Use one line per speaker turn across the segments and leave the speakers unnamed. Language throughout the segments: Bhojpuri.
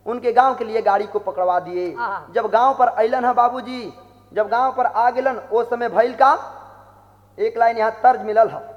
उनके गांव के लिए गाड़ी को पकड़वा दिए। जब गांव पर अलन है बाबूजी, जब गांव पर आ गेलन वो समय भइल का एक लाइन यहाँ तर्ज मिलल है।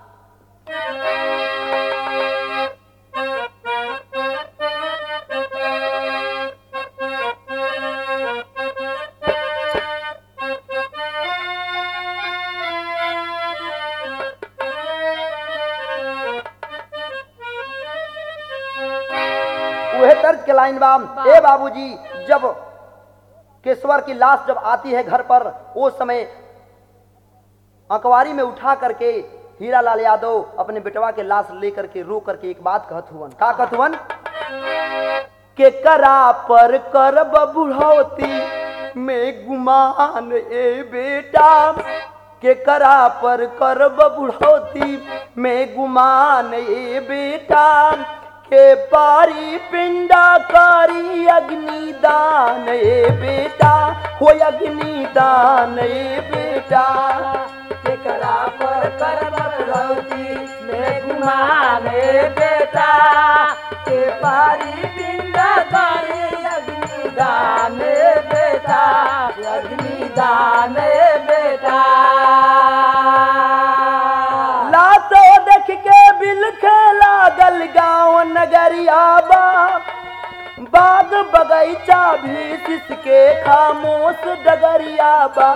वह तर्ज के लाइन बाम, ए बाबूजी जब केशवर की लाश जब आती है घर पर वो समय अखबारी में उठा करके हीरालाल यादव अपने बेटवा के लाश लेकर के रो करके एक बात कहत हुवन। का कहत हुवन के करा पर करब बुढ़ौती में गुमान ए बेटा, के करा पर करब बुढ़ौती में गुमान ए बेटा, के पारी पिंडा कारी अग्निदान ए बेटा, हो अग्निदान ए बेटा,
के करा पर करब बुढ़ौती में गुमान ए बेटा, के पारी पिंडा कारी अग्निदान ए बेटा, अग्निदान ए बेटा।
लातो देख के बिल खेला गल गाँव नगरिया बाग बगीचा भी जिसके खामोश डगरिया बा।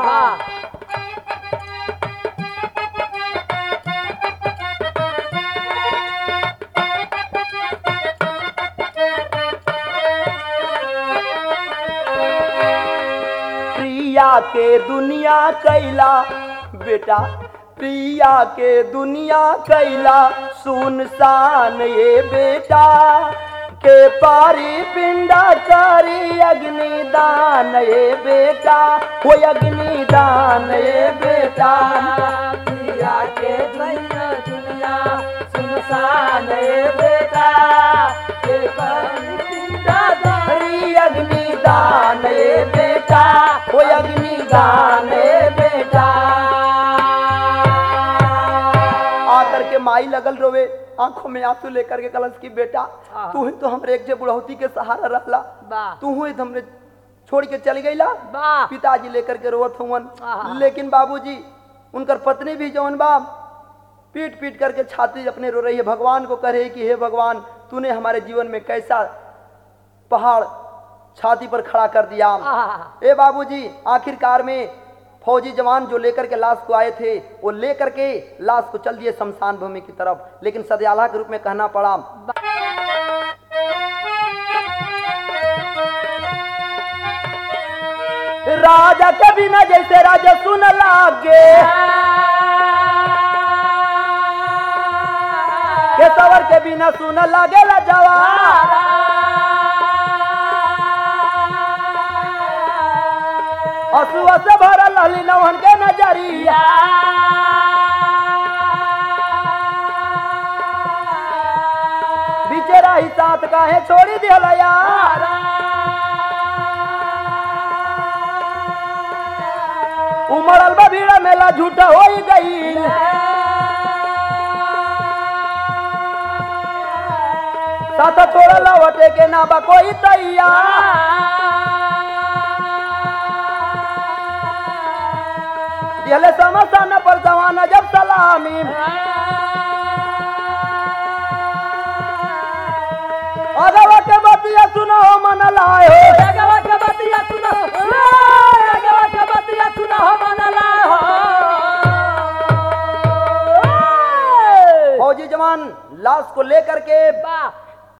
प्रिया के दुनिया कैला बेटा, प्रिया के दुनिया कैला सुनसान ये बेटा, के पारी पिंडा कारी अग्निदान ये बेटा, हो अग्निदान ये बेटा,
प्रिया के दुनिया सुनसान ये बेटा, के पारी पिंडा कारी
अग्निदान ये बेटा, हो अग्निदान ये बेटा। आकर के माई लगल रोवे, आंखों में आंसू लेकर के कलश की बेटा तू ही तो हमरे एक जे बुढ़ौती के सहारा रहला, तू ही हमरे छोड़ के चल गईला। पिताजी लेकर के रोवत हुवन, लेकिन बाबूजी उनकर पत्नी भी जौन बा पीट पीट करके छाती अपने रो रही है, भगवान को कह रही कि हे भगवान तूने हमारे जीवन में कैसा पहाड़ छाती पर खड़ा कर दिया। ए बाबूजी आखिरकार में फौजी जवान जो लेकर के लाश को आए थे वो लेकर के लाश को चल दिए शमशान भूमि की तरफ, लेकिन सदयाला के रूप में कहना पड़ा राजा के बिना जैसे राजा सुन लागे, केशवर के बिना सुन लागे ला जवान, असुआ से भरल हली नौहन के नजरिया, बिचरा ही साथ काहे छोड़ी दिया यार, उमड़ल बा भीड़ मेला झूठा हो गई, साथ छोड़ा लौटे के ना बा कोई तैयार, दिहले समसान पर जवाना जब सलामी, अगवा के बतिया सुनो मन लाए,
अगवा के बतिया सुनो, अगवा के बतिया सुनो मन लाए।
फौजी जवान लाश को लेकर के